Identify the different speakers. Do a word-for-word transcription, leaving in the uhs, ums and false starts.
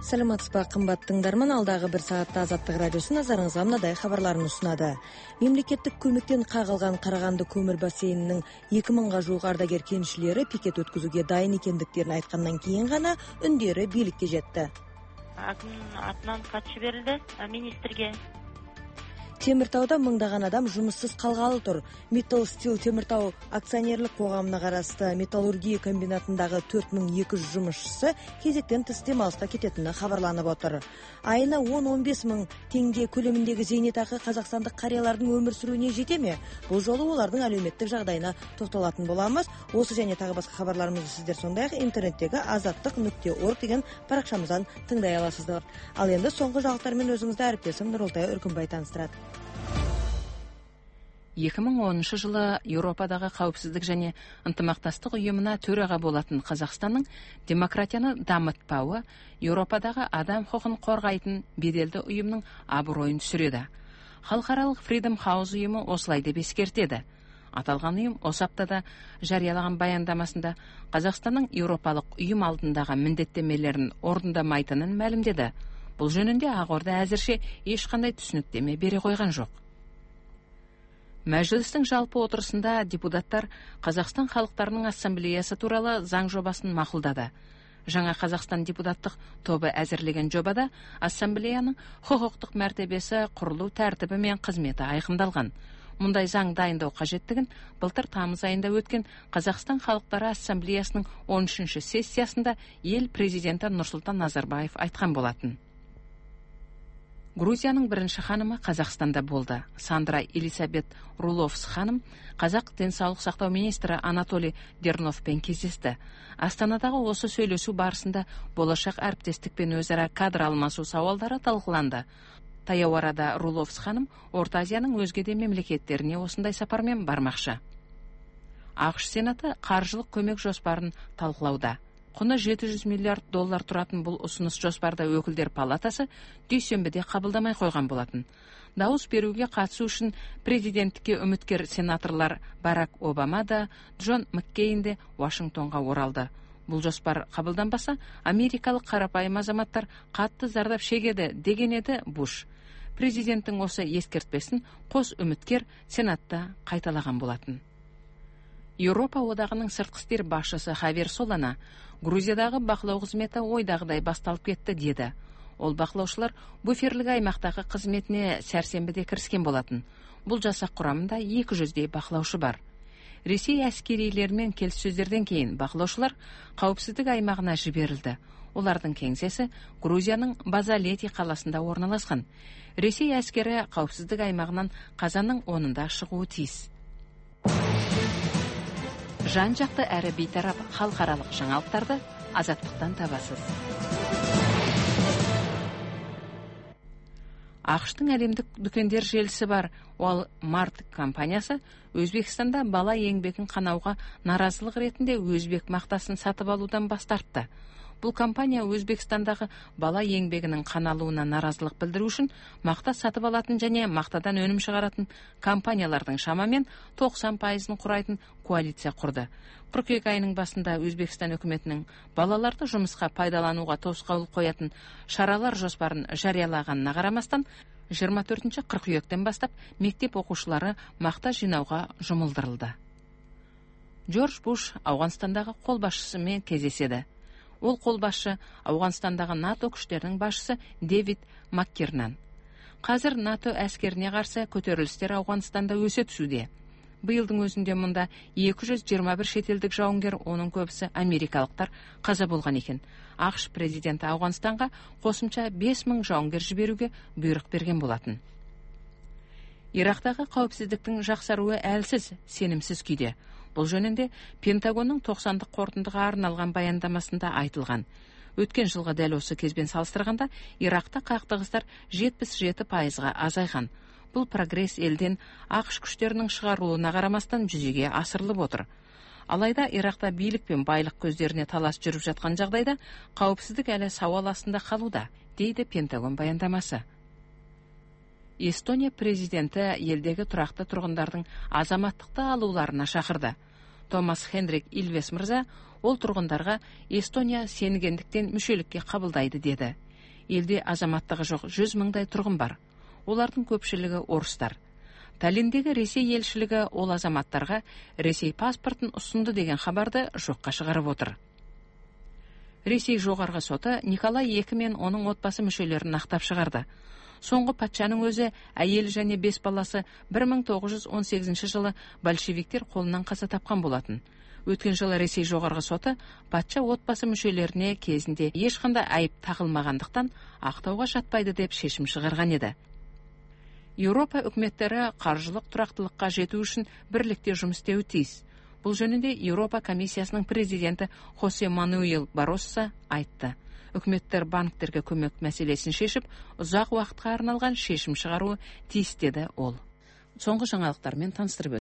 Speaker 1: Саламатсызбы, кымбат тыңдарман, алдагы бир саатта Азаттык радиосу назарыңызга мындай хабарларын усунады. Мемлекеттик көмөктөн кагылган Караганды көмүр бассейнинин эки миңга жук ардагер кенчилери пикет өткөзүүгө дайын экендиктерин айткандан кийин гана үндөрү бийликке жетти.
Speaker 2: Акымдын атынан кат жиберилди министрге.
Speaker 1: Темир Тауда мыңдаган адам жумуссуз калгалы тур. Metal Steel Темир Тау акционерлик коомуна карасты металлургия комбинатындагы төрт миң эки жүз жумушчусы кезектен тыс демалышка кететини кабарланып отур. Айына он он беш миң теңге көлөмүндөгү зейнетакы казакстандык карыялардын өмүр сүрүүнү жетеми? Бул жолу алардын алюметтик жагдайына токтолатын боламыз. Осы және тагы башка хабарларыбызды сиздер сондай эле интернеттеги азаттык нүкте орг деген баракчамыздан тыңдай аласыздар. Ал эми соңку жаңылыктар менен өзүңүздү әріптесим Нурултай Өркүнбай таныстырат.
Speaker 3: эки миң онунчу жылы Европадагы кауіпсіздік және ынтымақтастық уюмуна төрага болатын Казакстандын демократияны дамытпауы Европадагы адам хукукун коргайтын беделдүү уюмдун аброюн түшүрөдү. Халыкаралык Freedom House уюму осулай деп эскертеди. Аталган уюм осы аптада жарыялаган баяндамасында Казакстандын Европалык уюм алдындагы міндеттемелерин ордундамайтынын маалымдады. Бул жөнүндө Ак Орда азырча эч кандай түшүнүктеме бере койгон жок. Мәжілістің жалпы отырысында депутаттар Қазақстан халықтарының ассамблеясы туралы заң жобасын мақұлдады. Жаңа Қазақстан депутаттық тобы әзірлеген жобада ассамблеяның құқықтық мәртебесі, құрылу тәртібі мен қызметі айқындалған. Мұндай заң дайындау қажеттігін былтыр тамыз айында өткен Қазақстан халықтары ассамблеясының он үшінші сессиясында ел президенті Нұрсұлтан Назарбаев айтқан болатын. Грузияның бірінші ханымы Қазақстанда болды. Сандра Елисабет Руловс ханым Қазақ денсаулық сақтау министрі Анатолий Дерновпен кездесті. Астанадағы осы сөйлесу барысында болашақ әріптестік пен өзара кадр алмасу сауалдары талқыланды. Таяу арада Руловс ханым Орта Азияның өзге де мемлекеттеріне осындай сапармен бармақшы. ақш Сенаты қаржылық көмек жоспарын талқылауда. Құны жеті жүз миллиард доллар тұратын бұл ұсыныс жоспарда өкілдер палатасы дүйсенбіде қабылдамай қойған болатын. Дауыс беруге қатысу үшін президенттікке үміткер сенаторлар Барак Обама да, Джон Маккейн де Вашингтонға оралды. Бұл жоспар қабылданбаса, америкалық қарапайым азаматтар қатты зардап шегеді деген еді Буш. Президенттің осы ескертпесін қос үміткер сенатта қайталаған болатын. Еуропа одағының сыртқы істер басшысы Хавьер Солана Грузиядағы бақылау қызметі ойдағыдай басталып кетті деді. Ол бақылаушылар буферлік аймақтағы қызметіне сәрсенбіде кіріскен болатын. Бұл жасақ құрамында екі жүздей бақылаушы бар. Ресей әскерилерімен келіссөздерден кейін бақылаушылар қауіпсіздік аймағына жіберілді. Олардың кеңсесі Грузияның Базалети қаласында орналасқан. Ресей әскері қауіпсіздік аймағынан қазанның онында шығуы тиіс. Жан-жақты әрі бейтарап халықаралық жаңалықтарды азаттықтан табасыз. ақштың әлемдік дүкендер желісі бар Walmart компаниясы Өзбекстанда бала еңбегін қанауға наразылық ретінде өзбек мақтасын сатып алудан бас тартты. Бұл компания Өзбекстандағы бала еңбегінің қаналуына наразылық білдіру үшін мақта сатып алатын және мақтадан өнім шығаратын компаниялардың шамамен тоқсан пайызын құрайтын коалиция құрды. қыркүйек айының басында Өзбекстан үкіметінің балаларды жұмысқа пайдалануға тосқауыл қоятын шаралар жоспарын жариялағанына қарамастан, жиырма төртінші қыркүйектен бастап мектеп оқушылары мақта жинауға жұмылдырылды. Джордж Буш Ауғанстандағы қолбасшысымен кездеседі. Ол қолбасшы Ауғанстандағы НАТО күштерінің басшысы Дэвид Маккернан. Қазір НАТО әскеріне қарсы көтерілістер Ауғанстанда өсе түсуде. Биылдың өзінде мұнда екі жүз жиырма бір шетелдік жауынгер, оның көбісі америкалықтар қаза болған екен. ақш президенті Ауғанстанға қосымша бес мың жауынгер жіберуге бұйрық берген болатын. Ирактағы қауіпсіздіктің жақсаруы әлсіз, сенімсіз күйде. Бұл жөнінде Пентагонның тоқсандық қорытындыға арналған баяндамасында айтылған. Өткен жылғы дәл осы кезбен салыстырғанда Иракта қақтығыстар жетпіс жеті пайызға азайған. Бұл прогресс елден ақш күштерінің шығарылуына қарамастан жүзеге асырылып отыр. Алайда Иракта билік пен байлық көздеріне талас жүріп жатқан жағдайда қауіпсіздік әлі сауал астында қалуда, дейді Пентагон баяндамасы. Эстония президенті елдегі тұрақты тұрғындардың азаматтықты алуларына шақырды. Томас Хендрик Илвес мырза ол тұрғындарға Эстония сенгендіктен мүшелікке қабылдайды деді. Елде азаматтығы жоқ жүз мыңдай тұрғын бар. Олардың көпшілігі орыстар. Таллиндегі Ресей елшілігі ол азаматтарға Ресей паспортын ұсынды деген хабарды жоққа шығарып отыр. Ресей жоғарғы соты Николай екі мен оның отбасы мүшелерін ақтап шығарды. Соңғы патшаның өзі әйелі және бес баласы бір мың тоғыз жүз он сегізінші жылы большевиктер қолынан қаза тапқан болатын. Өткен жылы Ресей жоғарғы соты патша отбасы мүшелеріне кезінде ешқандай айып тағылмағандықтан ақтауға жатпайды деп шешім шығарған еді. Еуропа үкіметтері қаржылық тұрақтылыққа жету үшін бірлікте жұмыс істеуі тиіс. Бұл жөнінде Еуропа комиссиясының президенті Хосе Мануэл Барроссо айтты. Үкіметтер банктерге көмек мәселесін шешіп, ұзақ уақытқа арналған шешім шығаруы тиіс деді ол. Соңғы жаңалықтармен таныстырып